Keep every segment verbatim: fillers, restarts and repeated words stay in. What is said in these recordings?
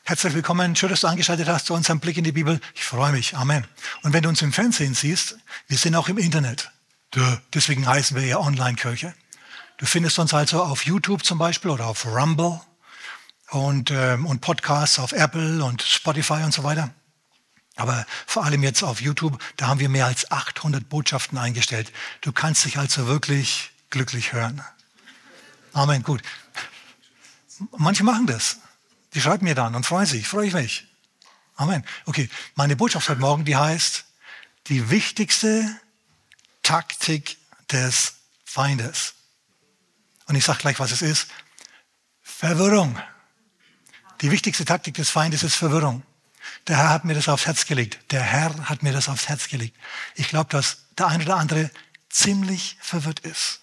Herzlich willkommen, schön, dass du angeschaltet hast zu unserem Blick in die Bibel. Ich freue mich, Amen. Und wenn du uns im Fernsehen siehst, wir sind auch im Internet. Deswegen heißen wir ja Online-Kirche. Du findest uns also auf YouTube zum Beispiel oder auf Rumble und, ähm, und Podcasts auf Apple und Spotify und so weiter. Aber vor allem jetzt auf YouTube, da haben wir mehr als achthundert Botschaften eingestellt. Du kannst dich also wirklich glücklich hören. Amen, gut. Manche machen das. Die schreiben mir dann und freuen sich, freue ich mich. Amen. Okay, meine Botschaft heute Morgen, die heißt, die wichtigste Taktik des Feindes. Und ich sage gleich, was es ist. Verwirrung. Die wichtigste Taktik des Feindes ist Verwirrung. Der Herr hat mir das aufs Herz gelegt. Der Herr hat mir das aufs Herz gelegt. Ich glaube, dass der eine oder andere ziemlich verwirrt ist.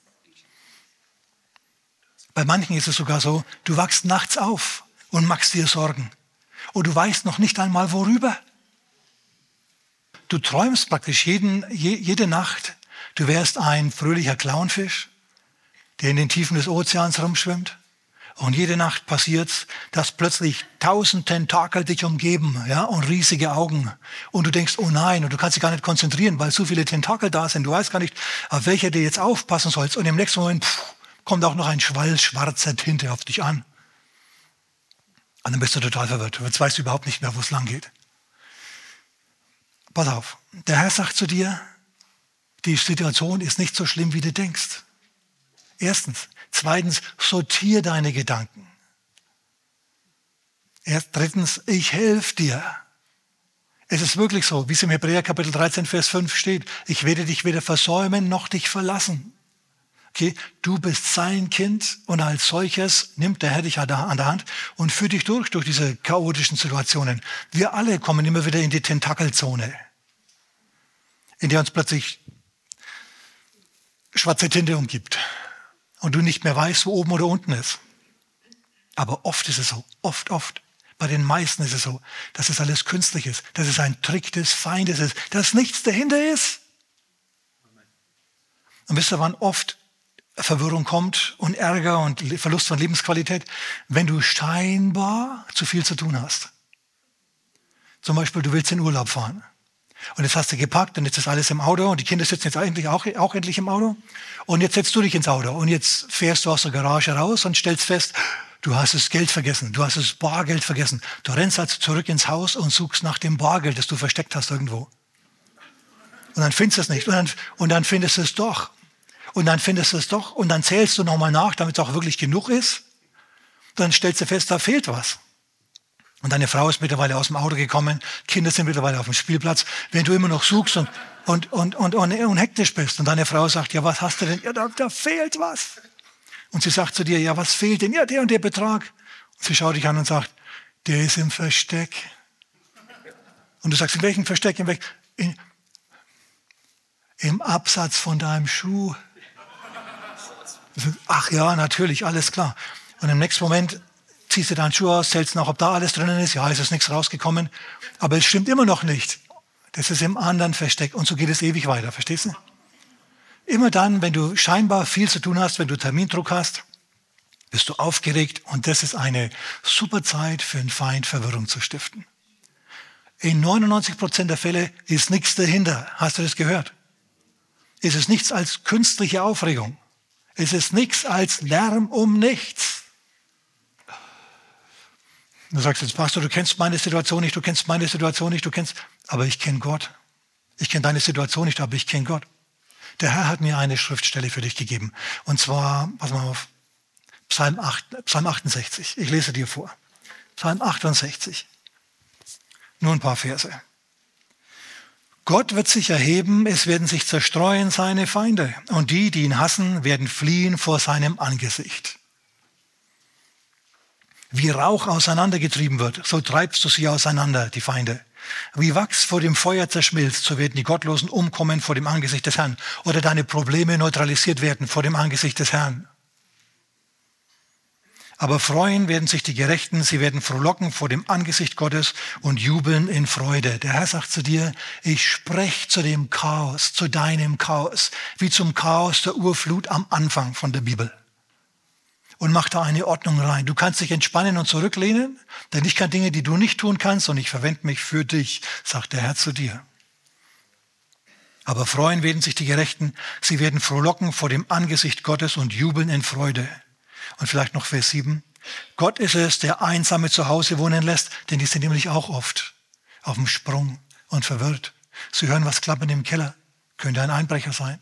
Bei manchen ist es sogar so, du wachst nachts auf und machst dir Sorgen. Und du weißt noch nicht einmal, worüber. Du träumst praktisch jeden, je, jede Nacht, du wärst ein fröhlicher Clownfisch, der in den Tiefen des Ozeans rumschwimmt. Und jede Nacht passiert's, dass plötzlich tausend Tentakel dich umgeben, ja, und riesige Augen. Und du denkst, oh nein, und du kannst dich gar nicht konzentrieren, weil so viele Tentakel da sind. Du weißt gar nicht, auf welcher du jetzt aufpassen sollst. Und im nächsten Moment pff, kommt auch noch ein Schwall schwarzer Tinte auf dich an. Und dann bist du total verwirrt. Jetzt weißt du überhaupt nicht mehr, wo es lang geht. Pass auf, der Herr sagt zu dir, die Situation ist nicht so schlimm, wie du denkst. Erstens. Zweitens, sortier deine Gedanken. Erst, drittens, ich helfe dir. Es ist wirklich so, wie es im Hebräer Kapitel dreizehn, Vers fünf steht. Ich werde dich weder versäumen, noch dich verlassen. Okay, du bist sein Kind und als solches nimmt der Herr dich an der Hand und führt dich durch, durch diese chaotischen Situationen. Wir alle kommen immer wieder in die Tentakelzone, in der uns plötzlich schwarze Tinte umgibt. Und du nicht mehr weißt, wo oben oder unten ist. Aber oft ist es so, oft, oft. Bei den meisten ist es so, dass es alles künstlich ist, dass es ein Trick des Feindes ist, dass nichts dahinter ist. Und wisst ihr, wann oft Verwirrung kommt und Ärger und Verlust von Lebensqualität? Wenn du scheinbar zu viel zu tun hast. Zum Beispiel, du willst in Urlaub fahren. Und jetzt hast du gepackt und jetzt ist alles im Auto und die Kinder sitzen jetzt eigentlich auch, auch endlich im Auto. Und jetzt setzt du dich ins Auto und jetzt fährst du aus der Garage raus und stellst fest, du hast das Geld vergessen, du hast das Bargeld vergessen. Du rennst also zurück ins Haus und suchst nach dem Bargeld, das du versteckt hast irgendwo. Und dann findest du es nicht und dann, und dann findest du es doch. Und dann findest du es doch und dann zählst du nochmal nach, damit es auch wirklich genug ist. Dann stellst du fest, da fehlt was. Und deine Frau ist mittlerweile aus dem Auto gekommen, Kinder sind mittlerweile auf dem Spielplatz. Wenn du immer noch suchst und, und, und, und, und, und hektisch bist und deine Frau sagt, ja, was hast du denn? Ja, da, da fehlt was. Und sie sagt zu dir, ja, was fehlt denn? Ja, der und der Betrag. Und sie schaut dich an und sagt, der ist im Versteck. Und du sagst, in welchem Versteck? In welch, in, Im Absatz von deinem Schuh. Ach ja, natürlich, alles klar. Und im nächsten Moment ziehst du deinen Schuh aus, zählst nach, ob da alles drinnen ist. Ja, es ist nichts rausgekommen. Aber es stimmt immer noch nicht. Das ist im anderen Versteck. Und so geht es ewig weiter, verstehst du? Immer dann, wenn du scheinbar viel zu tun hast, wenn du Termindruck hast, bist du aufgeregt. Und das ist eine super Zeit für einen Feind, Verwirrung zu stiften. In neunundneunzig Prozent der Fälle ist nichts dahinter. Hast du das gehört? Es ist nichts als künstliche Aufregung. Es ist nichts als Lärm um nichts. Du sagst jetzt, Pastor, du kennst meine Situation nicht, du kennst meine Situation nicht, du kennst, aber ich kenne Gott. Ich kenne deine Situation nicht, aber ich kenne Gott. Der Herr hat mir eine Schriftstelle für dich gegeben. Und zwar, pass mal auf, Psalm, acht, Psalm achtundsechzig. Ich lese dir vor. Psalm achtundsechzig. Nur ein paar Verse. Gott wird sich erheben, es werden sich zerstreuen seine Feinde. Und die, die ihn hassen, werden fliehen vor seinem Angesicht. Wie Rauch auseinandergetrieben wird, so treibst du sie auseinander, die Feinde. Wie Wachs vor dem Feuer zerschmilzt, so werden die Gottlosen umkommen vor dem Angesicht des Herrn. Oder deine Probleme neutralisiert werden vor dem Angesicht des Herrn. Aber freuen werden sich die Gerechten, sie werden frohlocken vor dem Angesicht Gottes und jubeln in Freude. Der Herr sagt zu dir, ich spreche zu dem Chaos, zu deinem Chaos, wie zum Chaos der Urflut am Anfang von der Bibel. und mach da eine Ordnung rein. Du kannst dich entspannen und zurücklehnen, denn ich kann Dinge, die du nicht tun kannst, und ich verwende mich für dich, sagt der Herr zu dir. Aber freuen werden sich die Gerechten, sie werden frohlocken vor dem Angesicht Gottes und jubeln in Freude. Und vielleicht noch Vers sieben. Gott ist es, der Einsame zu Hause wohnen lässt, denn die sind nämlich auch oft auf dem Sprung und verwirrt. Sie hören was klappern im Keller. Könnte ein Einbrecher sein.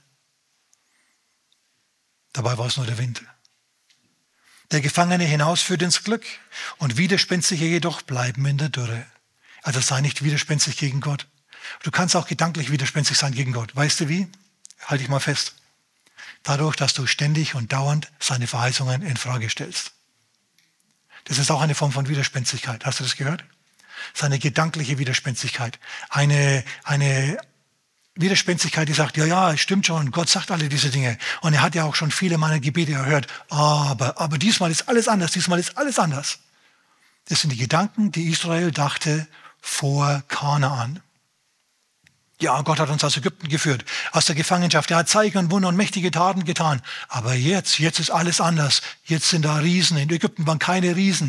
Dabei war es nur der Wind. Der Gefangene hinausführt ins Glück und Widerspenstige jedoch bleiben in der Dürre. Also sei nicht widerspenstig gegen Gott. Du kannst auch gedanklich widerspenstig sein gegen Gott. Weißt du wie? Halte ich mal fest. Dadurch, dass du ständig und dauernd seine Verheißungen in Frage stellst. Das ist auch eine Form von Widerspenstigkeit. Hast du das gehört? Seine gedankliche Widerspenstigkeit. Eine, eine Widerspenstigkeit, die sagt, ja, ja, es stimmt schon, Gott sagt alle diese Dinge. Und er hat ja auch schon viele meiner Gebete erhört. Aber, aber diesmal ist alles anders, diesmal ist alles anders. Das sind die Gedanken, die Israel dachte vor Kanaan. Ja, Gott hat uns aus Ägypten geführt, aus der Gefangenschaft. Er hat Zeichen und Wunder und mächtige Taten getan. Aber jetzt, jetzt ist alles anders. Jetzt sind da Riesen. In Ägypten waren keine Riesen.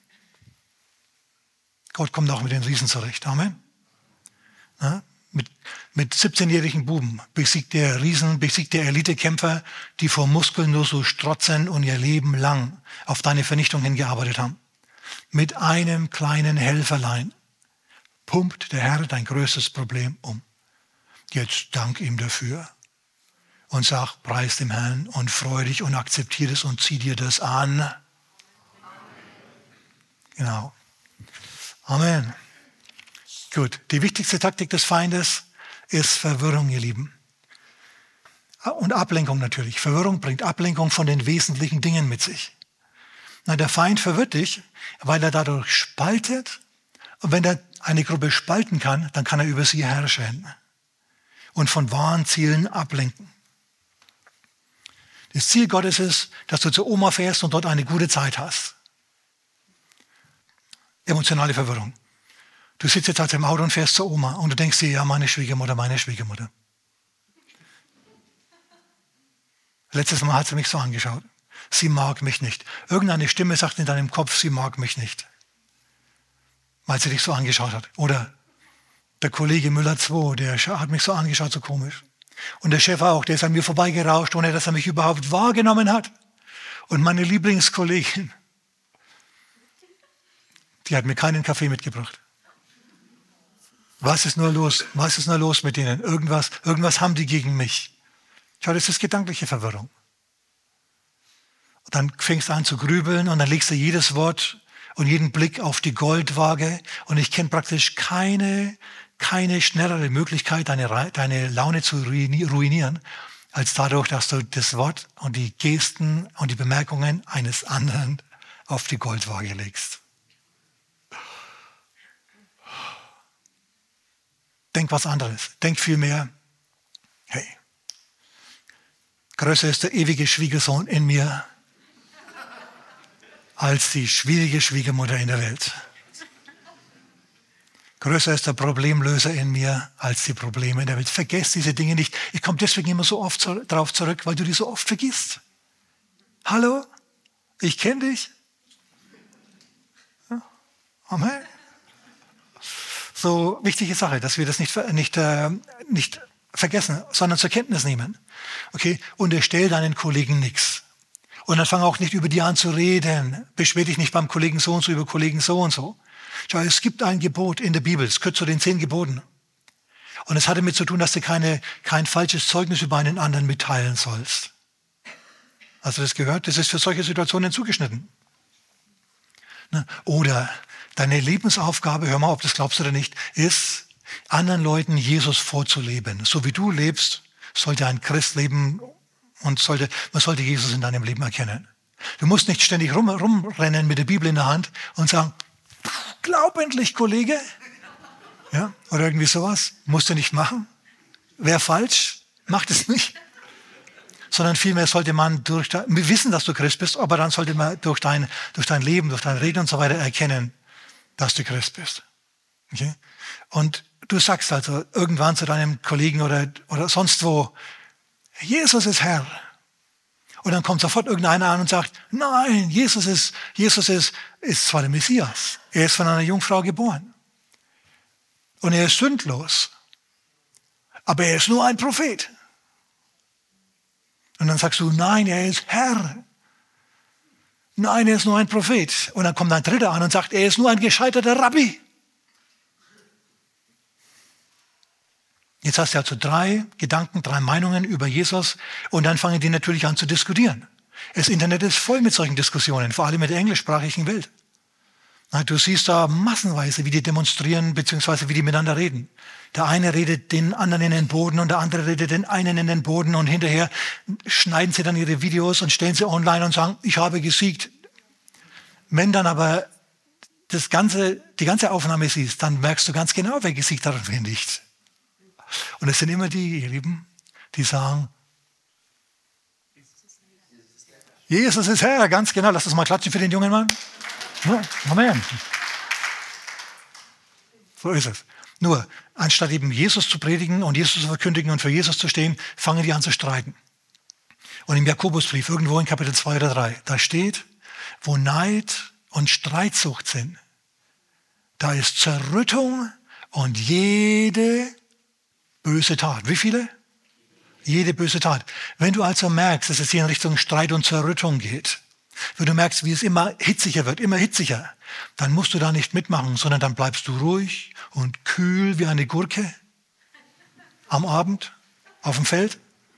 Gott kommt auch mit den Riesen zurecht. Amen. Ja, mit, mit siebzehnjährigen Buben besiegt der Riesen, besiegt der Elitekämpfer, die vor Muskeln nur so strotzen und ihr Leben lang auf deine Vernichtung hingearbeitet haben. Mit einem kleinen Helferlein pumpt der Herr dein größtes Problem um. Jetzt dank ihm dafür und sag, preis dem Herrn und freu dich und akzeptiere es und zieh dir das an. Amen. Genau. Amen. Gut, die wichtigste Taktik des Feindes ist Verwirrung, ihr Lieben. Und Ablenkung natürlich. Verwirrung bringt Ablenkung von den wesentlichen Dingen mit sich. Na, der Feind verwirrt dich, weil er dadurch spaltet. Und wenn er eine Gruppe spalten kann, dann kann er über sie herrschen und von wahren Zielen ablenken. Das Ziel Gottes ist, dass du zur Oma fährst und dort eine gute Zeit hast. Emotionale Verwirrung. Du sitzt jetzt also im Auto und fährst zur Oma und du denkst dir, ja, meine Schwiegermutter, meine Schwiegermutter. Letztes Mal hat sie mich so angeschaut. Sie mag mich nicht. Irgendeine Stimme sagt in deinem Kopf, sie mag mich nicht. Weil sie dich so angeschaut hat. Oder der Kollege Müller zwei, der hat mich so angeschaut, so komisch. Und der Chef auch, der ist an mir vorbeigerauscht, ohne dass er mich überhaupt wahrgenommen hat. Und meine Lieblingskollegin, die hat mir keinen Kaffee mitgebracht. Was ist nur los? Was ist nur los mit denen? Irgendwas, irgendwas haben die gegen mich. Schau, das ist gedankliche Verwirrung. Und dann fängst du an zu grübeln und dann legst du jedes Wort und jeden Blick auf die Goldwaage. Und ich kenne praktisch keine, keine schnellere Möglichkeit, deine, deine Laune zu ruinieren, als dadurch, dass du das Wort und die Gesten und die Bemerkungen eines anderen auf die Goldwaage legst. Denk was anderes. Denk vielmehr, hey, größer ist der ewige Schwiegersohn in mir als die schwierige Schwiegermutter in der Welt. Größer ist der Problemlöser in mir als die Probleme in der Welt. Vergesst diese Dinge nicht. Ich komme deswegen immer so oft zu, darauf zurück, weil du die so oft vergisst. Hallo? Ich kenne dich. Ja. Amen. So wichtige Sache, dass wir das nicht, nicht, äh, nicht vergessen, sondern zur Kenntnis nehmen. Okay? Unterstell deinen Kollegen nichts. Und dann fang auch nicht über die an zu reden. Beschwer dich nicht beim Kollegen so und so über Kollegen so und so. Schau, es gibt ein Gebot in der Bibel, es gehört zu den zehn Geboten. Und es hat damit zu tun, dass du keine, kein falsches Zeugnis über einen anderen mitteilen sollst. Hast du das gehört? Das ist für solche Situationen zugeschnitten. Oder deine Lebensaufgabe, hör mal, ob du das glaubst oder nicht, ist, anderen Leuten Jesus vorzuleben. So wie du lebst, sollte ein Christ leben und sollte, man sollte Jesus in deinem Leben erkennen. Du musst nicht ständig rum, rumrennen mit der Bibel in der Hand und sagen, glaub endlich, Kollege. Ja, oder irgendwie sowas. Musst du nicht machen. Wäre falsch. Macht es nicht. Sondern vielmehr sollte man durch, wir wissen, dass du Christ bist, aber dann sollte man durch dein, durch dein Leben, durch dein Reden und so weiter erkennen, dass du Christ bist. Okay? Und du sagst also irgendwann zu deinem Kollegen oder, oder sonst wo, Jesus ist Herr. Und dann kommt sofort irgendeiner an und sagt, nein, Jesus ist, Jesus ist, ist zwar der Messias. Er ist von einer Jungfrau geboren. Und er ist sündlos. Aber er ist nur ein Prophet. Und dann sagst du, nein, er ist Herr. Nein, er ist nur ein Prophet. Und dann kommt ein Dritter an und sagt, er ist nur ein gescheiterter Rabbi. Jetzt hast du also drei Gedanken, drei Meinungen über Jesus und dann fangen die natürlich an zu diskutieren. Das Internet ist voll mit solchen Diskussionen, vor allem in der englischsprachigen Welt. Du siehst da massenweise, wie die demonstrieren bzw. wie die miteinander reden. Der eine redet den anderen in den Boden und der andere redet den einen in den Boden und hinterher schneiden sie dann ihre Videos und stellen sie online und sagen, ich habe gesiegt. Wenn dann aber das ganze, die ganze Aufnahme siehst, dann merkst du ganz genau, wer gesiegt hat und wer nicht. Und es sind immer die, ihr Lieben, die sagen, Jesus ist Herr, ganz genau. Lass uns mal klatschen für den jungen Mann. Ja, Amen. So ist es. Nur, anstatt eben Jesus zu predigen und Jesus zu verkündigen und für Jesus zu stehen, fangen die an zu streiten. Und im Jakobusbrief, irgendwo in Kapitel zwei oder drei, da steht, wo Neid und Streitsucht sind, da ist Zerrüttung und jede böse Tat. Wie viele? Jede böse Tat. Wenn du also merkst, dass es hier in Richtung Streit und Zerrüttung geht, wenn du merkst, wie es immer hitziger wird, immer hitziger, dann musst du da nicht mitmachen, sondern dann bleibst du ruhig und kühl wie eine Gurke am Abend auf dem Feld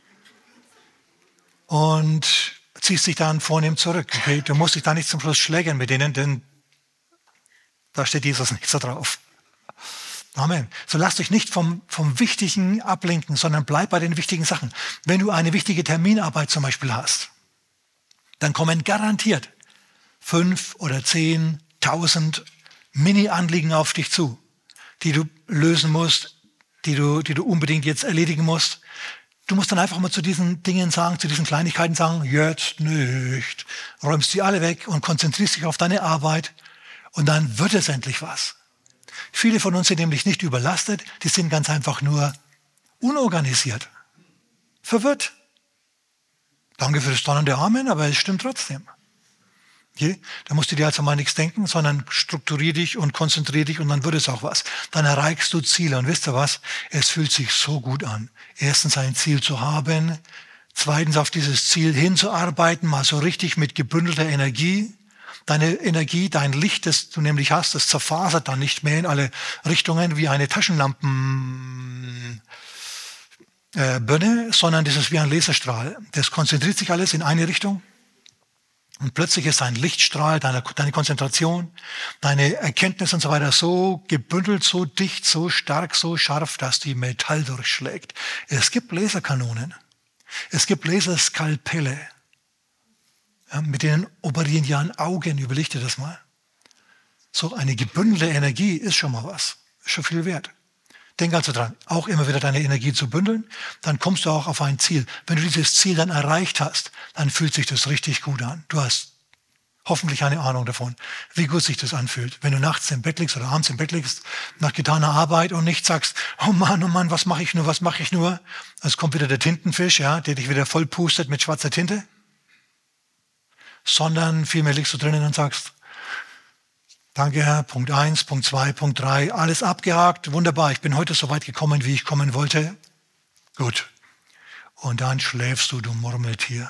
und ziehst dich dann vornehm zurück. Okay? Du musst dich da nicht zum Schluss schlägern mit denen, denn da steht Jesus nicht so drauf. Amen. So lass dich nicht vom, vom Wichtigen ablenken, sondern bleib bei den wichtigen Sachen. Wenn du eine wichtige Terminarbeit zum Beispiel hast, dann kommen garantiert fünf oder zehn, tausend Mini-Anliegen auf dich zu, die du lösen musst, die du, die du unbedingt jetzt erledigen musst. Du musst dann einfach mal zu diesen Dingen sagen, zu diesen Kleinigkeiten sagen, jetzt nicht. Räumst die alle weg und konzentrierst dich auf deine Arbeit und dann wird es endlich was. Viele von uns sind nämlich nicht überlastet, die sind ganz einfach nur unorganisiert, verwirrt. Danke für das donnernde Amen, aber es stimmt trotzdem. Okay? Da musst du dir also mal nichts denken, sondern strukturier dich und konzentrier dich und dann wird es auch was. Dann erreichst du Ziele und wisst ihr was? Es fühlt sich so gut an. Erstens ein Ziel zu haben, zweitens auf dieses Ziel hinzuarbeiten, mal so richtig mit gebündelter Energie. Deine Energie, dein Licht, das du nämlich hast, das zerfasert dann nicht mehr in alle Richtungen wie eine Taschenlampenbirne, äh, sondern das ist wie ein Laserstrahl. Das konzentriert sich alles in eine Richtung und plötzlich ist dein Lichtstrahl, deine, deine Konzentration, deine Erkenntnis und so weiter so gebündelt, so dicht, so stark, so scharf, dass die Metall durchschlägt. Es gibt Laserkanonen, es gibt Laserskalpelle. Ja, mit denen operieren ja an Augen, überleg dir das mal. So eine gebündelte Energie ist schon mal was, ist schon viel wert. Denk also dran, auch immer wieder deine Energie zu bündeln, dann kommst du auch auf ein Ziel. Wenn du dieses Ziel dann erreicht hast, dann fühlt sich das richtig gut an. Du hast hoffentlich eine Ahnung davon, wie gut sich das anfühlt. Wenn du nachts im Bett liegst oder abends im Bett liegst, nach getaner Arbeit und nicht sagst, oh Mann, oh Mann, was mache ich nur, was mache ich nur? Es kommt wieder der Tintenfisch, ja, der dich wieder voll pustet mit schwarzer Tinte. Sondern vielmehr liegst du drinnen und sagst, danke Herr, Punkt eins, Punkt zwei, Punkt drei, alles abgehakt, wunderbar, ich bin heute so weit gekommen, wie ich kommen wollte. Gut. Und dann schläfst du, du Murmeltier.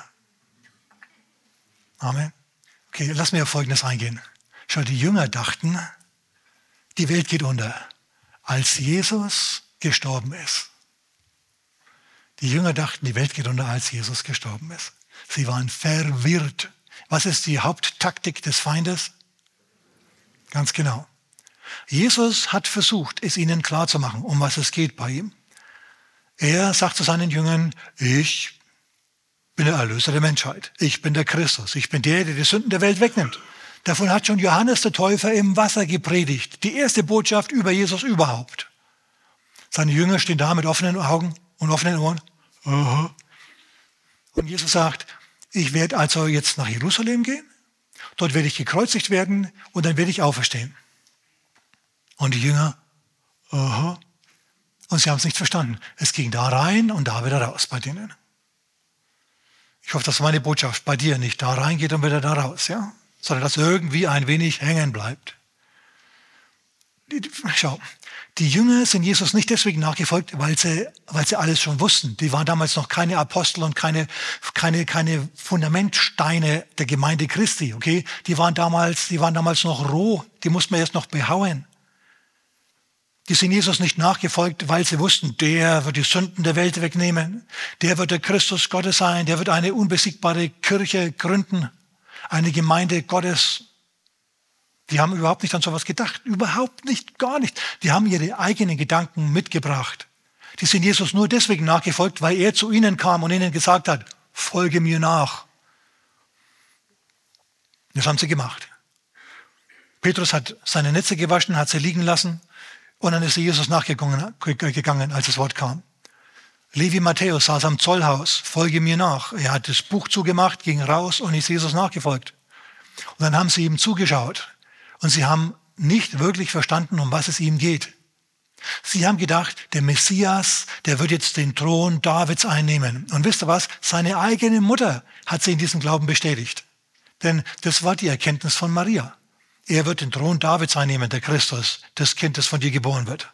Amen. Okay, lass mir auf Folgendes eingehen. Schau, die Jünger dachten, die Welt geht unter, als Jesus gestorben ist. Die Jünger dachten, die Welt geht unter, als Jesus gestorben ist. Sie waren verwirrt. Was ist die Haupttaktik des Feindes? Ganz genau. Jesus hat versucht, es ihnen klarzumachen, um was es geht bei ihm. Er sagt zu seinen Jüngern, ich bin der Erlöser der Menschheit. Ich bin der Christus. Ich bin der, der die Sünden der Welt wegnimmt. Davon hat schon Johannes der Täufer im Wasser gepredigt. Die erste Botschaft über Jesus überhaupt. Seine Jünger stehen da mit offenen Augen und offenen Ohren. Aha. Und Jesus sagt, ich werde also jetzt nach Jerusalem gehen, dort werde ich gekreuzigt werden und dann werde ich auferstehen. Und die Jünger, aha. Und sie haben es nicht verstanden. Es ging da rein und da wieder raus bei denen. Ich hoffe, dass meine Botschaft bei dir nicht da reingeht und wieder da raus, ja? Sondern dass irgendwie ein wenig hängen bleibt. Schau, die Jünger sind Jesus nicht deswegen nachgefolgt, weil sie, weil sie alles schon wussten. Die waren damals noch keine Apostel und keine, keine, keine Fundamentsteine der Gemeinde Christi, okay? Die waren damals, die waren damals noch roh, die mussten wir erst noch behauen. Die sind Jesus nicht nachgefolgt, weil sie wussten, der wird die Sünden der Welt wegnehmen, der wird der Christus Gottes sein, der wird eine unbesiegbare Kirche gründen, eine Gemeinde Gottes. Die haben überhaupt nicht an sowas gedacht, überhaupt nicht, gar nicht. Die haben ihre eigenen Gedanken mitgebracht. Die sind Jesus nur deswegen nachgefolgt, weil er zu ihnen kam und ihnen gesagt hat, folge mir nach. Das haben sie gemacht. Petrus hat seine Netze gewaschen, hat sie liegen lassen und dann ist er Jesus nachgegangen, gegangen, als das Wort kam. Levi Matthäus saß am Zollhaus, folge mir nach. Er hat das Buch zugemacht, ging raus und ist Jesus nachgefolgt. Und dann haben sie ihm zugeschaut. Und sie haben nicht wirklich verstanden, um was es ihm geht. Sie haben gedacht, der Messias, der wird jetzt den Thron Davids einnehmen. Und wisst ihr was? Seine eigene Mutter hat sie in diesem Glauben bestätigt. Denn das war die Erkenntnis von Maria. Er wird den Thron Davids einnehmen, der Christus, das Kind, das von dir geboren wird.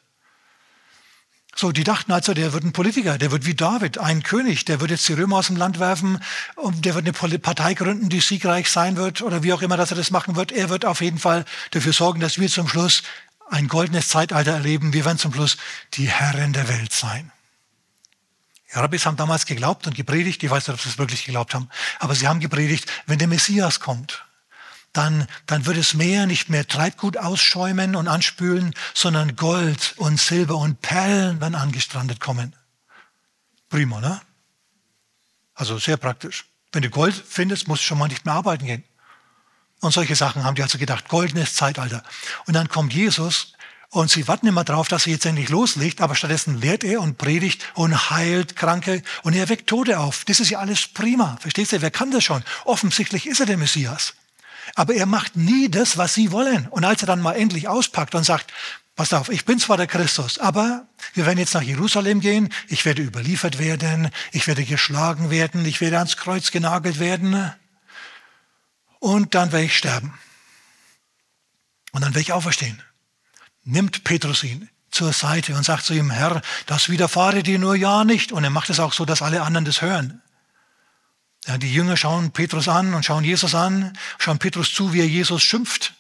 So, die dachten also, der wird ein Politiker, der wird wie David, ein König, der wird jetzt die Römer aus dem Land werfen und der wird eine Partei gründen, die siegreich sein wird oder wie auch immer, dass er das machen wird. Er wird auf jeden Fall dafür sorgen, dass wir zum Schluss ein goldenes Zeitalter erleben. Wir werden zum Schluss die Herren der Welt sein. Die Rabbis haben damals geglaubt und gepredigt, ich weiß nicht, ob sie es wirklich geglaubt haben, aber sie haben gepredigt, wenn der Messias kommt, Dann, dann wird das Meer nicht mehr Treibgut ausschäumen und anspülen, sondern Gold und Silber und Perlen werden angestrandet kommen. Prima, ne? Also sehr praktisch. Wenn du Gold findest, musst du schon mal nicht mehr arbeiten gehen. Und solche Sachen haben die also gedacht, goldenes Zeitalter. Und dann kommt Jesus und sie warten immer drauf, dass er jetzt endlich loslegt, aber stattdessen lehrt er und predigt und heilt Kranke und er weckt Tote auf. Das ist ja alles prima. Verstehst du? Wer kann das schon? Offensichtlich ist er der Messias. Aber er macht nie das, was sie wollen. Und als er dann mal endlich auspackt und sagt, pass auf, ich bin zwar der Christus, aber wir werden jetzt nach Jerusalem gehen, ich werde überliefert werden, ich werde geschlagen werden, ich werde ans Kreuz genagelt werden und dann werde ich sterben. Und dann werde ich auferstehen. Nimmt Petrus ihn zur Seite und sagt zu ihm, Herr, das widerfahre dir nur ja nicht. Und er macht es auch so, dass alle anderen das hören. Ja, die Jünger schauen Petrus an und schauen Jesus an, schauen Petrus zu, wie er Jesus schimpft.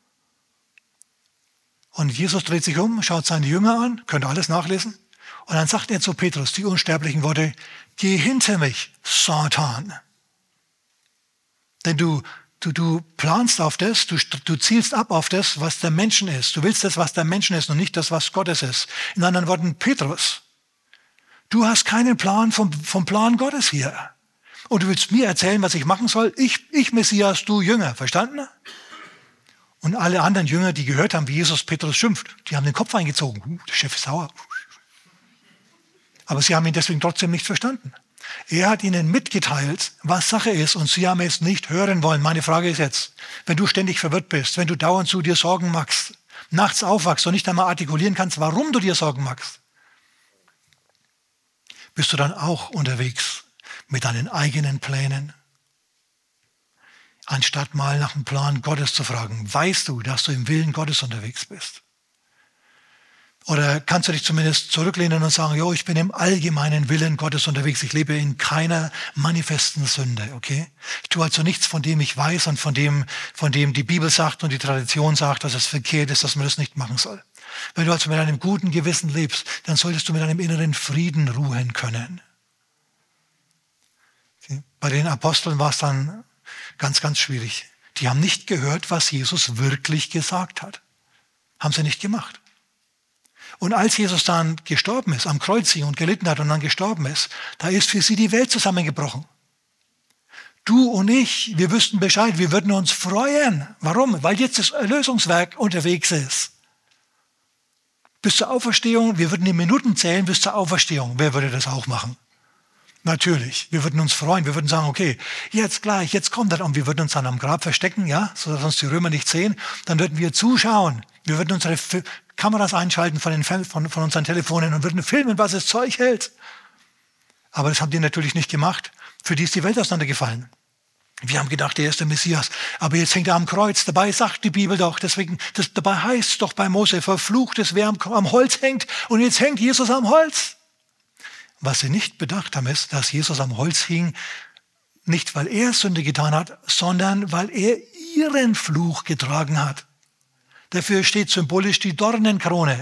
Und Jesus dreht sich um, schaut seine Jünger an, könnt ihr alles nachlesen. Und dann sagt er zu Petrus die unsterblichen Worte, geh hinter mich, Satan. Denn du, du, du planst auf das, du, du zielst ab auf das, was der Menschen ist. Du willst das, was der Menschen ist und nicht das, was Gottes ist. In anderen Worten, Petrus, du hast keinen Plan vom, vom Plan Gottes hier. Und du willst mir erzählen, was ich machen soll? Ich, ich Messias, du Jünger. Verstanden? Und alle anderen Jünger, die gehört haben, wie Jesus Petrus schimpft, die haben den Kopf eingezogen. Uh, der Chef ist sauer. Aber sie haben ihn deswegen trotzdem nicht verstanden. Er hat ihnen mitgeteilt, was Sache ist und sie haben es nicht hören wollen. Meine Frage ist jetzt, wenn du ständig verwirrt bist, wenn du dauernd zu dir Sorgen machst, nachts aufwachst und nicht einmal artikulieren kannst, warum du dir Sorgen machst, bist du dann auch unterwegs mit deinen eigenen Plänen, anstatt mal nach dem Plan Gottes zu fragen. Weißt du, dass du im Willen Gottes unterwegs bist? Oder kannst du dich zumindest zurücklehnen und sagen, jo, ich bin im allgemeinen Willen Gottes unterwegs. Ich lebe in keiner manifesten Sünde, okay? Ich tue also nichts, von dem ich weiß und von dem, von dem die Bibel sagt und die Tradition sagt, dass es verkehrt ist, dass man das nicht machen soll. Wenn du also mit einem guten Gewissen lebst, dann solltest du mit einem inneren Frieden ruhen können. Okay? Bei den Aposteln war es dann ganz, ganz schwierig. Die haben nicht gehört, was Jesus wirklich gesagt hat. Haben sie nicht gemacht. Und als Jesus dann gestorben ist, am Kreuz hing und gelitten hat und dann gestorben ist, da ist für sie die Welt zusammengebrochen. Du und ich, wir wüssten Bescheid, wir würden uns freuen. Warum? Weil jetzt das Erlösungswerk unterwegs ist. Bis zur Auferstehung, wir würden die Minuten zählen bis zur Auferstehung. Wer würde das auch machen? Natürlich, wir würden uns freuen, wir würden sagen, okay, jetzt gleich, jetzt kommt er und wir würden uns dann am Grab verstecken, ja, sodass uns die Römer nicht sehen. Dann würden wir zuschauen, wir würden unsere F- Kameras einschalten von, den, von, von unseren Telefonen und würden filmen, was das Zeug hält. Aber das haben die natürlich nicht gemacht. Für die ist die Welt auseinandergefallen. Wir haben gedacht, er ist der Messias, aber jetzt hängt er am Kreuz. Dabei sagt die Bibel doch, deswegen, das, dabei heißt es doch bei Mose, verflucht ist, wer am, am Holz hängt, und jetzt hängt Jesus am Holz. Was sie nicht bedacht haben, ist, dass Jesus am Holz hing, nicht weil er Sünde getan hat, sondern weil er ihren Fluch getragen hat. Dafür steht symbolisch die Dornenkrone.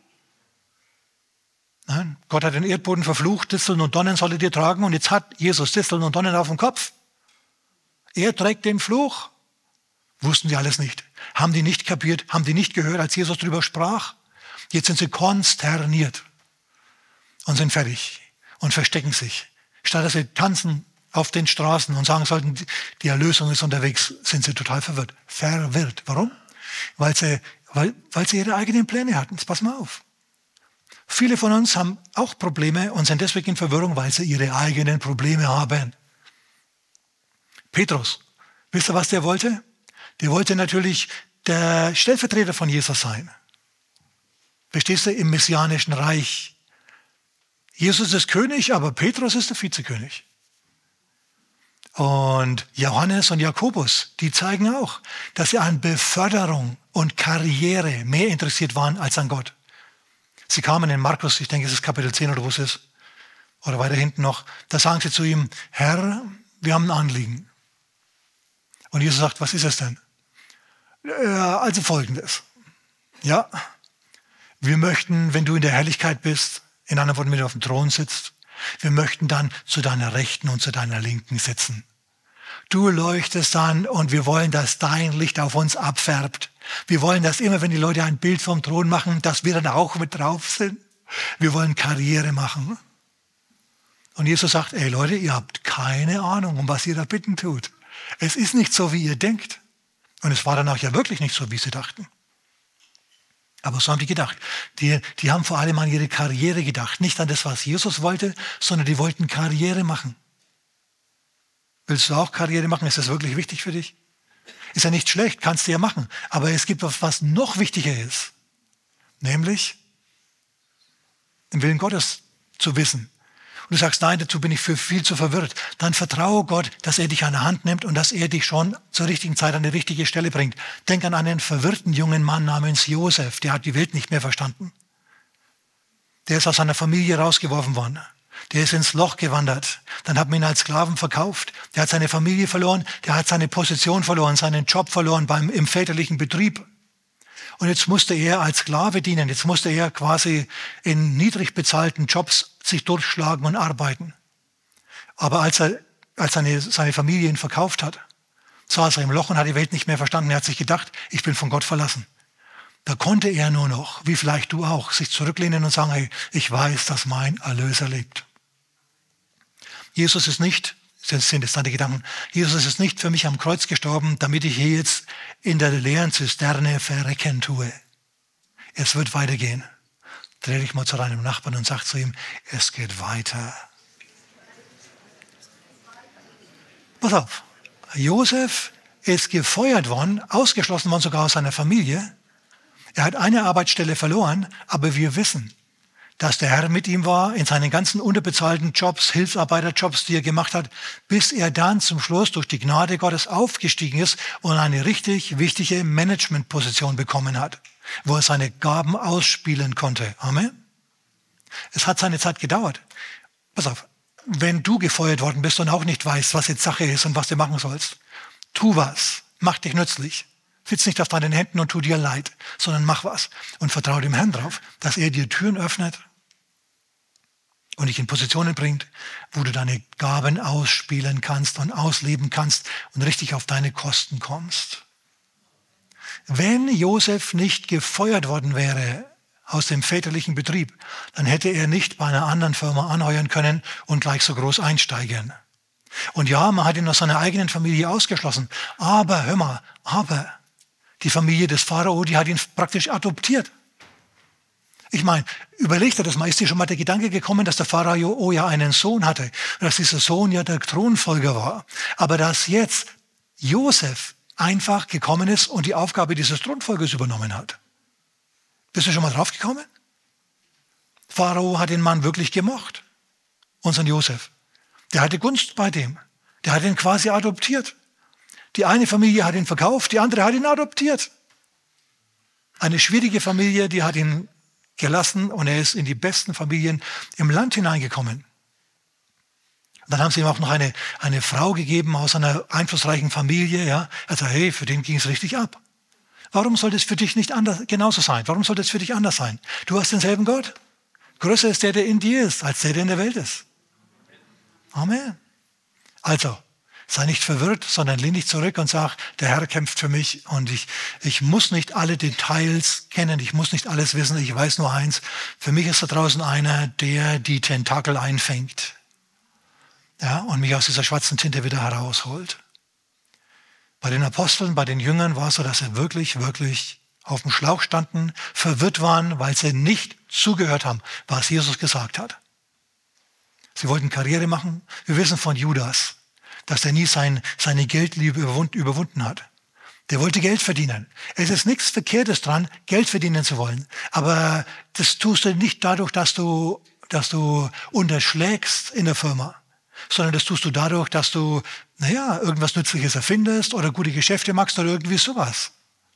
Nein, Gott hat den Erdboden verflucht, Disteln und Dornen soll er dir tragen, und jetzt hat Jesus Disteln und Dornen auf dem Kopf. Er trägt den Fluch. Wussten die alles nicht. Haben die nicht kapiert, haben die nicht gehört, als Jesus darüber sprach. Jetzt sind sie konsterniert und sind fertig und verstecken sich. Statt dass sie tanzen auf den Straßen und sagen sollten, die Erlösung ist unterwegs, sind sie total verwirrt. Verwirrt. Warum? Weil sie, weil, weil sie ihre eigenen Pläne hatten. Jetzt pass mal auf. Viele von uns haben auch Probleme und sind deswegen in Verwirrung, weil sie ihre eigenen Probleme haben. Petrus, wisst ihr, was der wollte? Der wollte natürlich der Stellvertreter von Jesus sein. Verstehst du? Im messianischen Reich. Jesus ist König, aber Petrus ist der Vizekönig. Und Johannes und Jakobus, die zeigen auch, dass sie an Beförderung und Karriere mehr interessiert waren als an Gott. Sie kamen in Markus, ich denke, es ist Kapitel zehn oder wo es ist, oder weiter hinten noch, da sagen sie zu ihm, Herr, wir haben ein Anliegen. Und Jesus sagt, was ist es denn? Ja, also Folgendes. Ja, wir möchten, wenn du in der Herrlichkeit bist, in anderen Worten, wenn du auf dem Thron sitzt, wir möchten dann zu deiner Rechten und zu deiner Linken sitzen. Du leuchtest dann und wir wollen, dass dein Licht auf uns abfärbt. Wir wollen, dass immer, wenn die Leute ein Bild vom Thron machen, dass wir dann auch mit drauf sind. Wir wollen Karriere machen. Und Jesus sagt, ey Leute, ihr habt keine Ahnung, um was ihr da bitten tut. Es ist nicht so, wie ihr denkt. Und es war danach ja wirklich nicht so, wie sie dachten. Aber so haben die gedacht. Die, die haben vor allem an ihre Karriere gedacht. Nicht an das, was Jesus wollte, sondern die wollten Karriere machen. Willst du auch Karriere machen? Ist das wirklich wichtig für dich? Ist ja nicht schlecht, kannst du ja machen. Aber es gibt was, was noch wichtiger ist. Nämlich, den Willen Gottes zu wissen. Und du sagst, nein, dazu bin ich für viel zu verwirrt. Dann vertraue Gott, dass er dich an der Hand nimmt und dass er dich schon zur richtigen Zeit an die richtige Stelle bringt. Denk an einen verwirrten jungen Mann namens Josef. Der hat die Welt nicht mehr verstanden. Der ist aus seiner Familie rausgeworfen worden. Der ist ins Loch gewandert. Dann hat man ihn als Sklaven verkauft. Der hat seine Familie verloren. Der hat seine Position verloren, seinen Job verloren beim, im väterlichen Betrieb. Und jetzt musste er als Sklave dienen. Jetzt musste er quasi in niedrig bezahlten Jobs sich durchschlagen und arbeiten. Aber als er, als seine, seine Familie ihn verkauft hat, saß er im Loch und hat die Welt nicht mehr verstanden. Er hat sich gedacht, ich bin von Gott verlassen. Da konnte er nur noch, wie vielleicht du auch, sich zurücklehnen und sagen, hey, ich weiß, dass mein Erlöser lebt. Jesus ist nicht, das sind jetzt deine Gedanken, Jesus ist nicht für mich am Kreuz gestorben, damit ich hier jetzt in der leeren Zisterne verrecken tue. Es wird weitergehen. Dreh dich mal zu deinem Nachbarn und sag zu ihm, es geht weiter. Pass auf, Josef ist gefeuert worden, ausgeschlossen worden sogar aus seiner Familie. Er hat eine Arbeitsstelle verloren, aber wir wissen, dass der Herr mit ihm war in seinen ganzen unterbezahlten Jobs, Hilfsarbeiterjobs, die er gemacht hat, bis er dann zum Schluss durch die Gnade Gottes aufgestiegen ist und eine richtig wichtige Managementposition bekommen hat, wo er seine Gaben ausspielen konnte. Amen. Es hat seine Zeit gedauert. Pass auf, wenn du gefeuert worden bist und auch nicht weißt, was jetzt Sache ist und was du machen sollst, tu was, mach dich nützlich. Sitz nicht auf deinen Händen und tu dir leid, sondern mach was und vertraue dem Herrn drauf, dass er dir Türen öffnet und dich in Positionen bringt, wo du deine Gaben ausspielen kannst und ausleben kannst und richtig auf deine Kosten kommst. Wenn Josef nicht gefeuert worden wäre aus dem väterlichen Betrieb, dann hätte er nicht bei einer anderen Firma anheuern können und gleich so groß einsteigen. Und ja, man hat ihn aus seiner eigenen Familie ausgeschlossen. Aber, hör mal, aber die Familie des Pharao, die hat ihn praktisch adoptiert. Ich meine, überleg dir das mal, ist dir schon mal der Gedanke gekommen, dass der Pharao ja einen Sohn hatte, und dass dieser Sohn ja der Thronfolger war, aber dass jetzt Josef einfach gekommen ist und die Aufgabe dieses Thronfolgers übernommen hat. Bist du schon mal drauf gekommen? Pharao hat den Mann wirklich gemocht, unseren Josef. Der hatte Gunst bei dem. Der hat ihn quasi adoptiert. Die eine Familie hat ihn verkauft, die andere hat ihn adoptiert. Eine schwierige Familie, die hat ihn gelassen und er ist in die besten Familien im Land hineingekommen. Und dann haben sie ihm auch noch eine, eine Frau gegeben aus einer einflussreichen Familie. Ja. Also hey, für den ging es richtig ab. Warum sollte es für dich nicht anders, genauso sein? Warum sollte es für dich anders sein? Du hast denselben Gott. Größer ist der, der in dir ist, als der, der in der Welt ist. Amen. Also, sei nicht verwirrt, sondern lehn dich zurück und sag, der Herr kämpft für mich und ich, ich muss nicht alle Details kennen, ich muss nicht alles wissen, ich weiß nur eins, für mich ist da draußen einer, der die Tentakel einfängt, ja, und mich aus dieser schwarzen Tinte wieder herausholt. Bei den Aposteln, bei den Jüngern war es so, dass sie wirklich, wirklich auf dem Schlauch standen, verwirrt waren, weil sie nicht zugehört haben, was Jesus gesagt hat. Sie wollten Karriere machen. Wir wissen von Judas, dass er nie sein, seine Geldliebe überwunden hat. Der wollte Geld verdienen. Es ist nichts Verkehrtes dran, Geld verdienen zu wollen. Aber das tust du nicht dadurch, dass du, dass du unterschlägst in der Firma, sondern das tust du dadurch, dass du, naja, irgendwas Nützliches erfindest oder gute Geschäfte machst oder irgendwie sowas.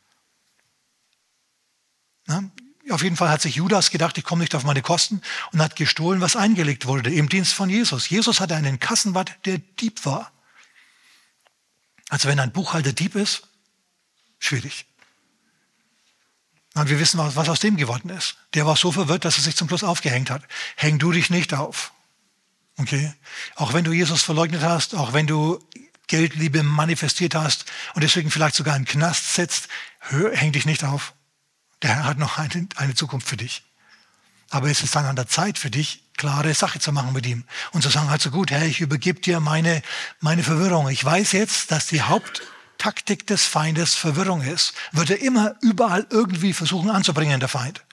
Na? Auf jeden Fall hat sich Judas gedacht, ich komme nicht auf meine Kosten und hat gestohlen, was eingelegt wurde im Dienst von Jesus. Jesus hatte einen Kassenwart, der Dieb war. Also wenn ein Buchhalter Dieb ist, schwierig. Und wir wissen, was aus dem geworden ist. Der war so verwirrt, dass er sich zum Schluss aufgehängt hat. Häng du dich nicht auf. Okay? Auch wenn du Jesus verleugnet hast, auch wenn du Geldliebe manifestiert hast und deswegen vielleicht sogar im Knast sitzt, hör, häng dich nicht auf. Der Herr hat noch eine, eine Zukunft für dich. Aber es ist dann an der Zeit für dich, klare Sache zu machen mit ihm. Und zu sagen, also gut, Herr, ich übergebe dir meine, meine Verwirrung. Ich weiß jetzt, dass die Haupttaktik des Feindes Verwirrung ist. Wird er immer überall irgendwie versuchen anzubringen, der Feind.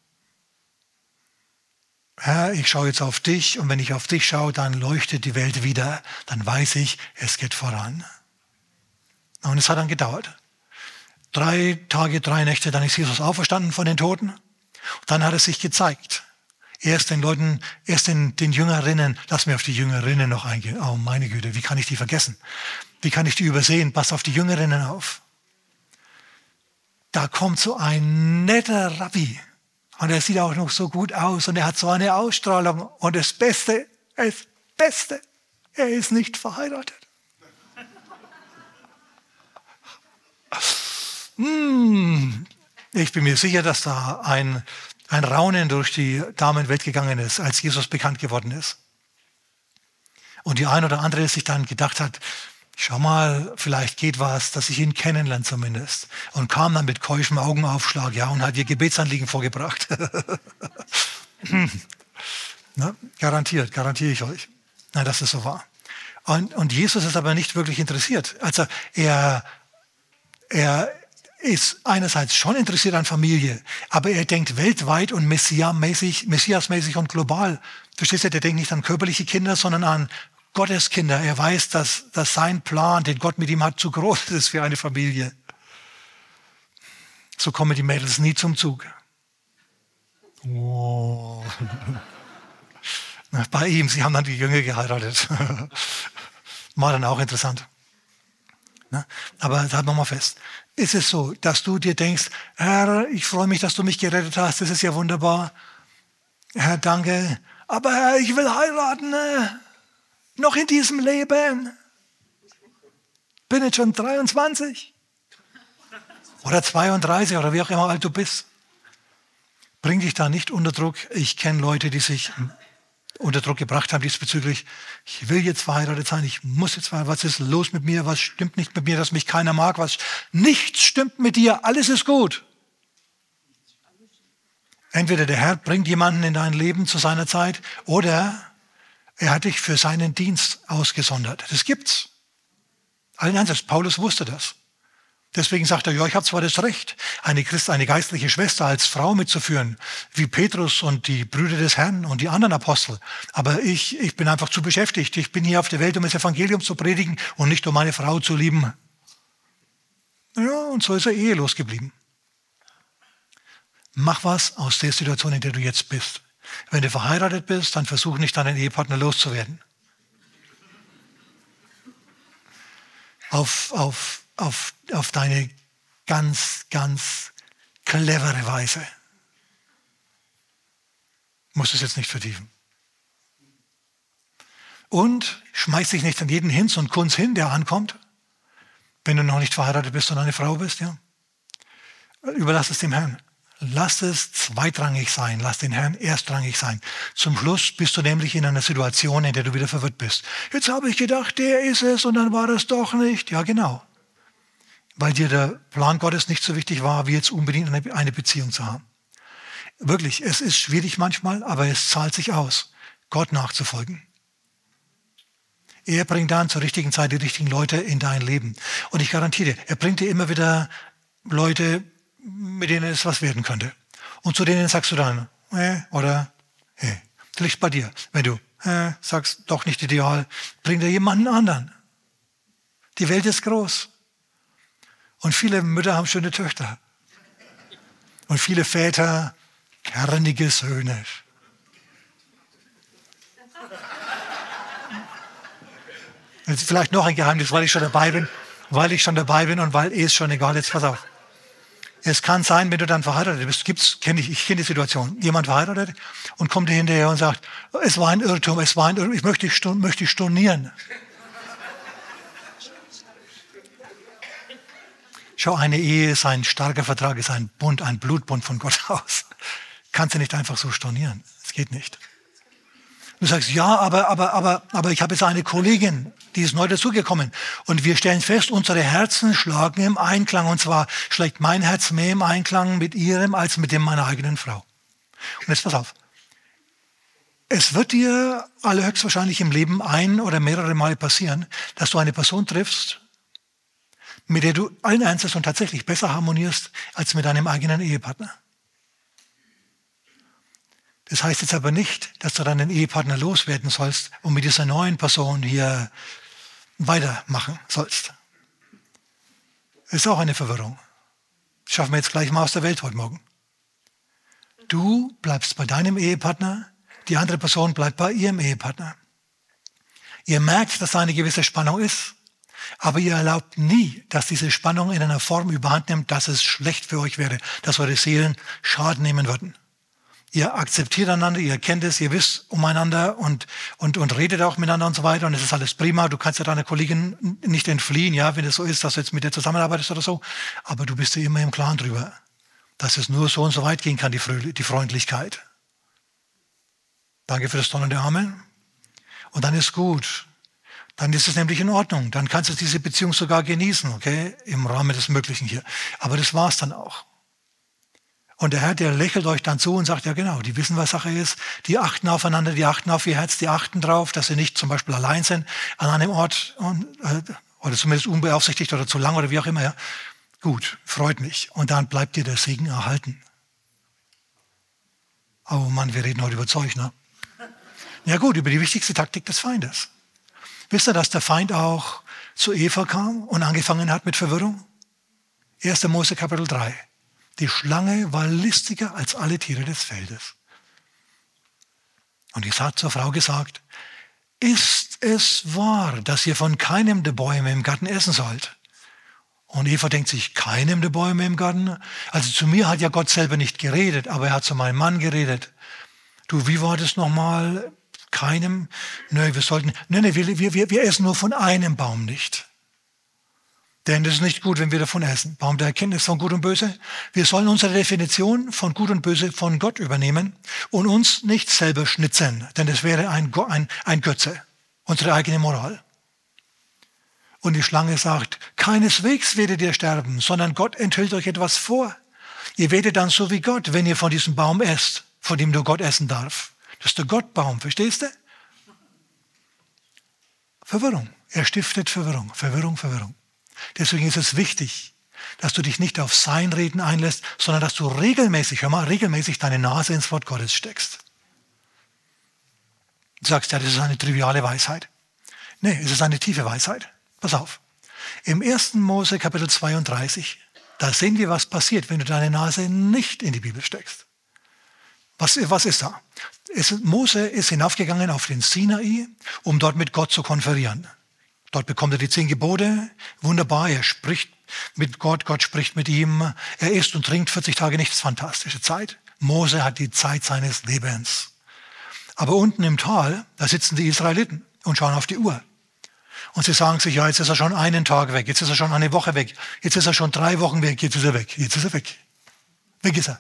Herr, ich schaue jetzt auf dich und wenn ich auf dich schaue, dann leuchtet die Welt wieder. Dann weiß ich, es geht voran. Und es hat dann gedauert. Drei Tage, drei Nächte, dann ist Jesus auferstanden von den Toten. Und dann hat es sich gezeigt. Erst den Leuten, erst den, den Jüngerinnen, lass mir auf die Jüngerinnen noch eingehen. Oh meine Güte, wie kann ich die vergessen? Wie kann ich die übersehen? Pass auf die Jüngerinnen auf. Da kommt so ein netter Rabbi. Und er sieht auch noch so gut aus. Und er hat so eine Ausstrahlung. Und das Beste, das Beste, er ist nicht verheiratet. Hm, ich bin mir sicher, dass da ein, ein Raunen durch die Damenwelt gegangen ist, als Jesus bekannt geworden ist. Und die ein oder andere sich dann gedacht hat, schau mal, vielleicht geht was, dass ich ihn kennenlerne zumindest. Und kam dann mit keuschem Augenaufschlag, ja, und hat ihr Gebetsanliegen vorgebracht. hm. Na, garantiert, garantiere ich euch, na, dass es so war. Und, und Jesus ist aber nicht wirklich interessiert. Also er, er ist einerseits schon interessiert an Familie, aber er denkt weltweit und messiasmäßig, messiasmäßig und global. Verstehst du, der denkt nicht an körperliche Kinder, sondern an Gottes Kinder. Er weiß, dass, dass sein Plan, den Gott mit ihm hat, zu groß ist für eine Familie. So kommen die Mädels nie zum Zug. Oh. Bei ihm, sie haben dann die Jünger geheiratet. War dann auch interessant. Aber halt nochmal fest. Ist es so, dass du dir denkst, Herr, ich freue mich, dass du mich gerettet hast, das ist ja wunderbar. Herr, danke. Aber Herr, ich will heiraten. Ne? Noch in diesem Leben. Bin jetzt schon dreiundzwanzig. Oder zweiunddreißig oder wie auch immer alt du bist. Bring dich da nicht unter Druck. Ich kenne Leute, die sich unter Druck gebracht haben diesbezüglich. Ich will jetzt verheiratet sein, ich muss jetzt verheiratet sein. Was ist los mit mir? Was stimmt nicht mit mir, dass mich keiner mag? Was? Nichts stimmt mit dir, alles ist gut. Entweder der Herr bringt jemanden in dein Leben zu seiner Zeit oder er hat dich für seinen Dienst ausgesondert. Das gibt's. Allen Ernstes, Paulus wusste das. Deswegen sagt er, ja, ich habe zwar das Recht, eine Christ, eine geistliche Schwester als Frau mitzuführen, wie Petrus und die Brüder des Herrn und die anderen Apostel. Aber ich, ich bin einfach zu beschäftigt. Ich bin hier auf der Welt, um das Evangelium zu predigen und nicht um meine Frau zu lieben. Ja, und so ist er ehelos geblieben. Mach was aus der Situation, in der du jetzt bist. Wenn du verheiratet bist, dann versuch nicht, deinen Ehepartner loszuwerden. auf, auf, auf, auf deine ganz, ganz clevere Weise. Muss es jetzt nicht vertiefen. Und schmeiß dich nicht an jeden Hinz und Kunz hin, der ankommt, wenn du noch nicht verheiratet bist und eine Frau bist. Ja? Überlass es dem Herrn. Lass es zweitrangig sein. Lass den Herrn erstrangig sein. Zum Schluss bist du nämlich in einer Situation, in der du wieder verwirrt bist. Jetzt habe ich gedacht, der ist es und dann war es doch nicht. Ja, genau. Weil dir der Plan Gottes nicht so wichtig war, wie jetzt unbedingt eine Beziehung zu haben. Wirklich, es ist schwierig manchmal, aber es zahlt sich aus, Gott nachzufolgen. Er bringt dann zur richtigen Zeit die richtigen Leute in dein Leben. Und ich garantiere, er bringt dir immer wieder Leute, mit denen es was werden könnte. Und zu denen sagst du dann, äh, oder, hey, das liegt bei dir. Wenn du äh, sagst, doch nicht ideal, bring dir jemanden anderen. Die Welt ist groß. Und viele Mütter haben schöne Töchter. Und viele Väter kernige Söhne. Jetzt vielleicht noch ein Geheimnis, weil ich schon dabei bin, weil ich schon dabei bin und weil eh es schon egal ist. Pass auf. Es kann sein, wenn du dann verheiratet bist, gibt's, kenn ich, ich kenne die Situation, jemand verheiratet und kommt dir hinterher und sagt, es war ein Irrtum, es war ein Irrtum, ich möchte, ich möchte stornieren. Schau, eine Ehe ist ein starker Vertrag, ist ein Bund, ein Blutbund von Gott aus. Kannst du nicht einfach so stornieren. Es geht nicht. Du sagst, ja, aber, aber, aber, aber ich habe jetzt eine Kollegin, die ist neu dazugekommen. Und wir stellen fest, unsere Herzen schlagen im Einklang. Und zwar schlägt mein Herz mehr im Einklang mit ihrem, als mit dem meiner eigenen Frau. Und jetzt pass auf. Es wird dir allerhöchstwahrscheinlich im Leben ein oder mehrere Male passieren, dass du eine Person triffst, mit der du allen Ernstes und tatsächlich besser harmonierst, als mit deinem eigenen Ehepartner. Das heißt jetzt aber nicht, dass du deinen Ehepartner loswerden sollst und mit dieser neuen Person hier weitermachen sollst. Das ist auch eine Verwirrung. Das schaffen wir jetzt gleich mal aus der Welt heute Morgen. Du bleibst bei deinem Ehepartner, die andere Person bleibt bei ihrem Ehepartner. Ihr merkt, dass da eine gewisse Spannung ist, aber ihr erlaubt nie, dass diese Spannung in einer Form überhand nimmt, dass es schlecht für euch wäre, dass eure Seelen Schaden nehmen würden. Ihr akzeptiert einander, ihr kennt es, ihr wisst umeinander und, und, und redet auch miteinander und so weiter. Und es ist alles prima. Du kannst ja deiner Kollegin nicht entfliehen, ja, wenn es so ist, dass du jetzt mit der zusammenarbeitest oder so. Aber du bist dir immer im Klaren drüber, dass es nur so und so weit gehen kann, die, Frö- die Freundlichkeit. Danke für das donnernde Amen. Und dann ist gut. Dann ist es nämlich in Ordnung. Dann kannst du diese Beziehung sogar genießen, okay, im Rahmen des Möglichen hier. Aber das war's dann auch. Und der Herr, der lächelt euch dann zu und sagt, ja genau, die wissen, was Sache ist. Die achten aufeinander, die achten auf ihr Herz, die achten drauf, dass sie nicht zum Beispiel allein sind an einem Ort und, äh, oder zumindest unbeaufsichtigt oder zu lang oder wie auch immer. Ja. Gut, freut mich. Und dann bleibt dir der Segen erhalten. Oh Mann, wir reden heute über Zeug, ne? Ja gut, über die wichtigste Taktik des Feindes. Wisst ihr, dass der Feind auch zu Eva kam und angefangen hat mit Verwirrung? erster Mose Kapitel drei. Die Schlange war listiger als alle Tiere des Feldes. Und es hat zur Frau gesagt, ist es wahr, dass ihr von keinem der Bäume im Garten essen sollt? Und Eva denkt sich, keinem der Bäume im Garten? Also zu mir hat ja Gott selber nicht geredet, aber er hat zu meinem Mann geredet. Du, wie war das nochmal? Keinem? Nö, wir sollten, nein, nein, wir, wir, wir essen nur von einem Baum nicht. Denn das ist nicht gut, wenn wir davon essen. Baum der Erkenntnis von Gut und Böse. Wir sollen unsere Definition von Gut und Böse von Gott übernehmen und uns nicht selber schnitzen. Denn das wäre ein, ein, ein Götze, unsere eigene Moral. Und die Schlange sagt, keineswegs werdet ihr sterben, sondern Gott enthüllt euch etwas vor. Ihr werdet dann so wie Gott, wenn ihr von diesem Baum esst, von dem nur Gott essen darf. Das ist der Gottbaum, verstehst du? Verwirrung. Er stiftet Verwirrung, Verwirrung, Verwirrung. Deswegen ist es wichtig, dass du dich nicht auf sein Reden einlässt, sondern dass du regelmäßig, hör mal, regelmäßig deine Nase ins Wort Gottes steckst. Du sagst, ja, das ist eine triviale Weisheit. Nee, es ist eine tiefe Weisheit. Pass auf. Im ersten Mose Kapitel zweiunddreißig, da sehen wir, was passiert, wenn du deine Nase nicht in die Bibel steckst. Was, was ist da? Es, Mose ist hinaufgegangen auf den Sinai, um dort mit Gott zu konferieren. Dort bekommt er die zehn Gebote. Wunderbar, er spricht mit Gott, Gott spricht mit ihm. Er isst und trinkt vierzig Tage nichts, fantastische Zeit. Mose hat die Zeit seines Lebens. Aber unten im Tal, da sitzen die Israeliten und schauen auf die Uhr. Und sie sagen sich, ja, jetzt ist er schon einen Tag weg, jetzt ist er schon eine Woche weg, jetzt ist er schon drei Wochen weg, jetzt ist er weg, jetzt ist er weg. Weg ist er.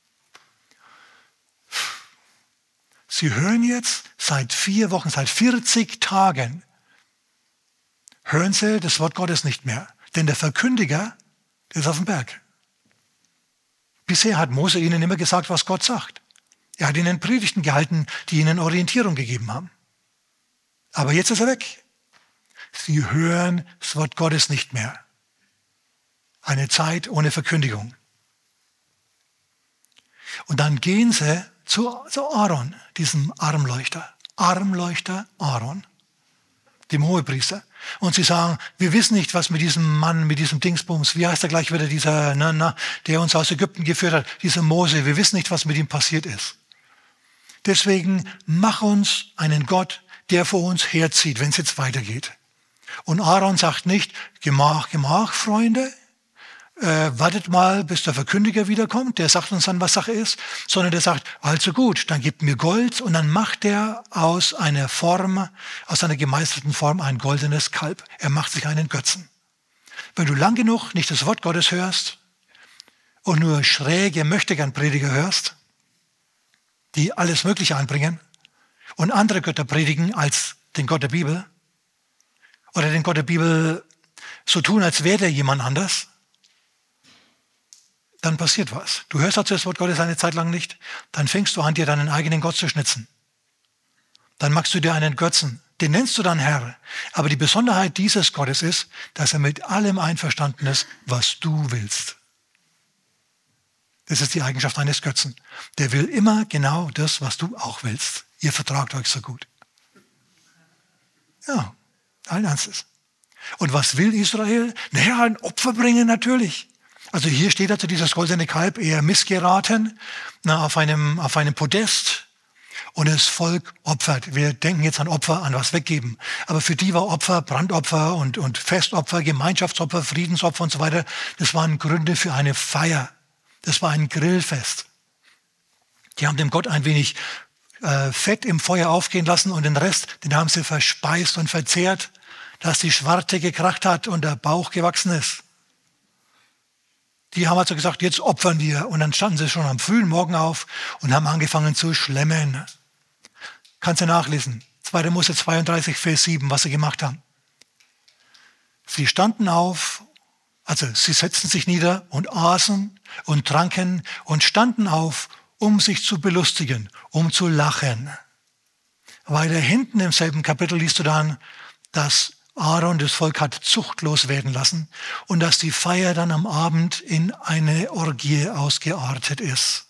Sie hören jetzt seit vier Wochen, seit vierzig Tagen, hören sie das Wort Gottes nicht mehr. Denn der Verkündiger, der ist auf dem Berg. Bisher hat Mose ihnen immer gesagt, was Gott sagt. Er hat ihnen Predigten gehalten, die ihnen Orientierung gegeben haben. Aber jetzt ist er weg. Sie hören das Wort Gottes nicht mehr. Eine Zeit ohne Verkündigung. Und dann gehen sie zu, zu Aaron, diesem Armleuchter. Armleuchter Aaron, dem Hohepriester. Und sie sagen, wir wissen nicht, was mit diesem Mann, mit diesem Dingsbums, wie heißt er gleich wieder, dieser, na, na, der uns aus Ägypten geführt hat, dieser Mose, wir wissen nicht, was mit ihm passiert ist. Deswegen mach uns einen Gott, der vor uns herzieht, wenn es jetzt weitergeht. Und Aaron sagt nicht, Gemach, Gemach, Freunde, äh, wartet mal, bis der Verkündiger wiederkommt, der sagt uns dann, was Sache ist, sondern der sagt, also gut, dann gebt mir Gold und dann macht er aus einer Form, aus einer gemeißelten Form ein goldenes Kalb. Er macht sich einen Götzen. Wenn du lang genug nicht das Wort Gottes hörst und nur schräge Möchtegern-Prediger hörst, die alles Mögliche anbringen und andere Götter predigen als den Gott der Bibel oder den Gott der Bibel so tun, als wäre der jemand anders, dann passiert was. Du hörst also das Wort Gottes eine Zeit lang nicht, dann fängst du an, dir deinen eigenen Gott zu schnitzen. Dann machst du dir einen Götzen, den nennst du dann Herr. Aber die Besonderheit dieses Gottes ist, dass er mit allem einverstanden ist, was du willst. Das ist die Eigenschaft eines Götzen. Der will immer genau das, was du auch willst. Ihr vertragt euch so gut. Ja, allen Ernstes. Und was will Israel? Naja, ein Opfer bringen natürlich. Also hier steht also dieses goldene Kalb eher missgeraten, na, auf einem, auf einem Podest. Und das Volk opfert. Wir denken jetzt an Opfer, an was weggeben. Aber für die war Opfer, Brandopfer und, und Festopfer, Gemeinschaftsopfer, Friedensopfer und so weiter, das waren Gründe für eine Feier. Das war ein Grillfest. Die haben dem Gott ein wenig äh, Fett im Feuer aufgehen lassen und den Rest, den haben sie verspeist und verzehrt, dass die Schwarte gekracht hat und der Bauch gewachsen ist. Die haben also gesagt, jetzt opfern wir. Und dann standen sie schon am frühen Morgen auf und haben angefangen zu schlemmen. Kannst du nachlesen. zweiter Mose zweiunddreißig, Vers sieben, was sie gemacht haben. Sie standen auf, also sie setzten sich nieder und aßen und tranken und standen auf, um sich zu belustigen, um zu lachen. Weiter hinten im selben Kapitel liest du dann, dass Aaron das Volk hat zuchtlos werden lassen und dass die Feier dann am Abend in eine Orgie ausgeartet ist.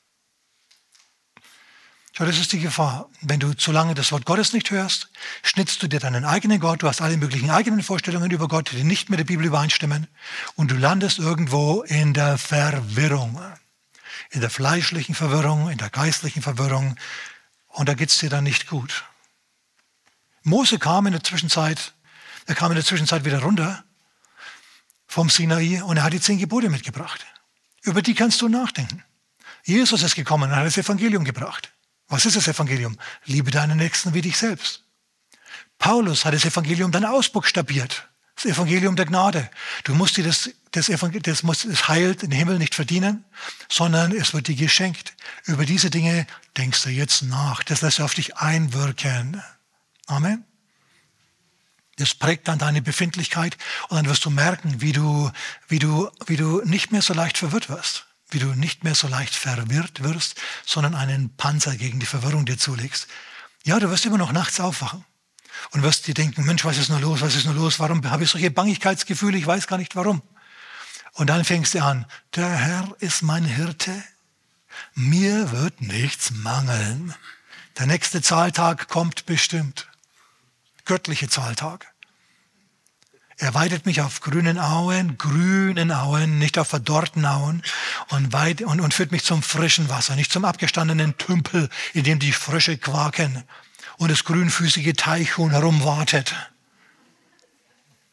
Schau, das ist die Gefahr. Wenn du zu lange das Wort Gottes nicht hörst, schnitzt du dir deinen eigenen Gott, du hast alle möglichen eigenen Vorstellungen über Gott, die nicht mit der Bibel übereinstimmen und du landest irgendwo in der Verwirrung, in der fleischlichen Verwirrung, in der geistlichen Verwirrung und da geht es dir dann nicht gut. Mose kam in der Zwischenzeit Er kam in der Zwischenzeit wieder runter vom Sinai und er hat die zehn Gebote mitgebracht. Über die kannst du nachdenken. Jesus ist gekommen und hat das Evangelium gebracht. Was ist das Evangelium? Liebe deinen Nächsten wie dich selbst. Paulus hat das Evangelium dann ausbuchstabiert. Das Evangelium der Gnade. Du musst dir das, das, das, das Heil den Himmel nicht verdienen, sondern es wird dir geschenkt. Über diese Dinge denkst du jetzt nach. Das lässt auf dich einwirken. Amen. Das prägt dann deine Befindlichkeit und dann wirst du merken, wie du, wie du, wie du nicht mehr so leicht verwirrt wirst. Wie du nicht mehr so leicht verwirrt wirst, sondern einen Panzer gegen die Verwirrung dir zulegst. Ja, du wirst immer noch nachts aufwachen und wirst dir denken, Mensch, was ist nur los, was ist nur los, warum habe ich solche Bangigkeitsgefühle, ich weiß gar nicht warum. Und dann fängst du an, der Herr ist mein Hirte, mir wird nichts mangeln. Der nächste Zahltag kommt bestimmt. Göttliche Zahltag. Er weidet mich auf grünen Auen, grünen Auen, nicht auf verdorrten Auen und, weit, und, und führt mich zum frischen Wasser, nicht zum abgestandenen Tümpel, in dem die Frösche quaken und das grünfüßige Teichhuhn herumwartet.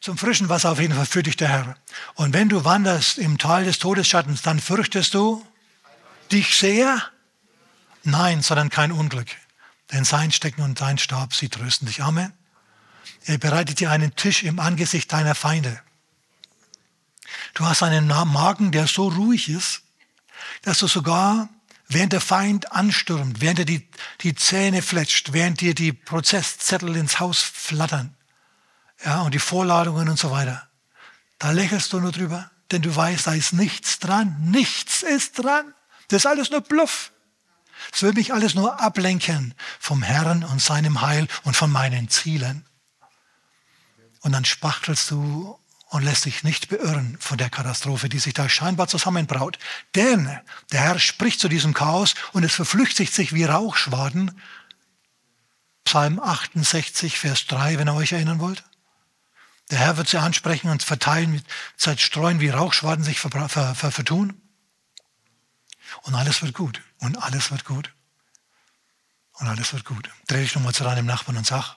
Zum frischen Wasser auf jeden Fall führt dich der Herr. Und wenn du wanderst im Tal des Todesschattens, dann fürchtest du dich sehr? Nein, sondern kein Unglück. Denn sein Stecken und sein Stab, sie trösten dich. Amen. Er bereitet dir einen Tisch im Angesicht deiner Feinde. Du hast einen Magen, der so ruhig ist, dass du sogar, während der Feind anstürmt, während er die, die Zähne fletscht, während dir die Prozesszettel ins Haus flattern, ja, und die Vorladungen und so weiter, da lächelst du nur drüber, denn du weißt, da ist nichts dran. Nichts ist dran. Das ist alles nur Bluff. Es will mich alles nur ablenken vom Herrn und seinem Heil und von meinen Zielen. Und dann spachtelst du und lässt dich nicht beirren von der Katastrophe, die sich da scheinbar zusammenbraut. Denn der Herr spricht zu diesem Chaos und es verflüchtigt sich wie Rauchschwaden. Psalm achtundsechzig, Vers drei, wenn ihr euch erinnern wollt. Der Herr wird sie ansprechen und verteilen, zerstreuen, wie Rauchschwaden sich ver, ver, ver, vertun. Und alles wird gut. Und alles wird gut. Und alles wird gut. Dreh dich nochmal zu deinem Nachbarn und sag,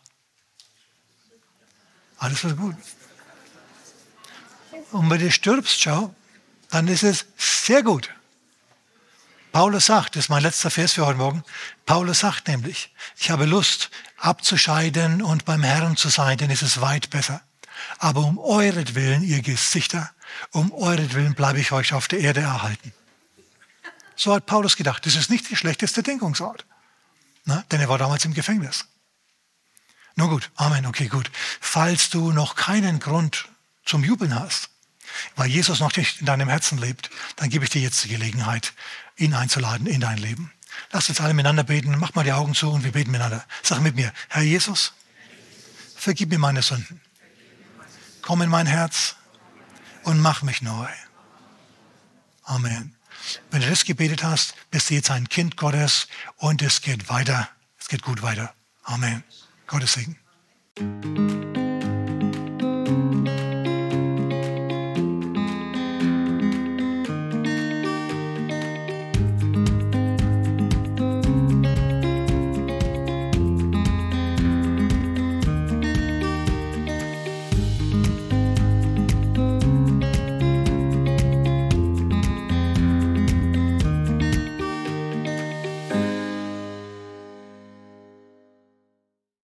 alles wird gut. Und wenn du stirbst, schau, dann ist es sehr gut. Paulus sagt, das ist mein letzter Vers für heute Morgen, Paulus sagt nämlich, ich habe Lust abzuscheiden und beim Herrn zu sein, denn es ist weit besser. Aber um euretwillen, ihr Gesichter, um euretwillen bleibe ich euch auf der Erde erhalten. So hat Paulus gedacht. Das ist nicht die schlechteste Denkungsart. Na, denn er war damals im Gefängnis. Nun gut, Amen, okay, gut. Falls du noch keinen Grund zum Jubeln hast, weil Jesus noch nicht in deinem Herzen lebt, dann gebe ich dir jetzt die Gelegenheit, ihn einzuladen in dein Leben. Lass uns alle miteinander beten. Mach mal die Augen zu und wir beten miteinander. Sag mit mir, Herr Jesus, vergib mir meine Sünden. Komm in mein Herz und mach mich neu. Amen. Wenn du das gebetet hast, bist du jetzt ein Kind Gottes und es geht weiter. Es geht gut weiter. Amen. Gottes Segen.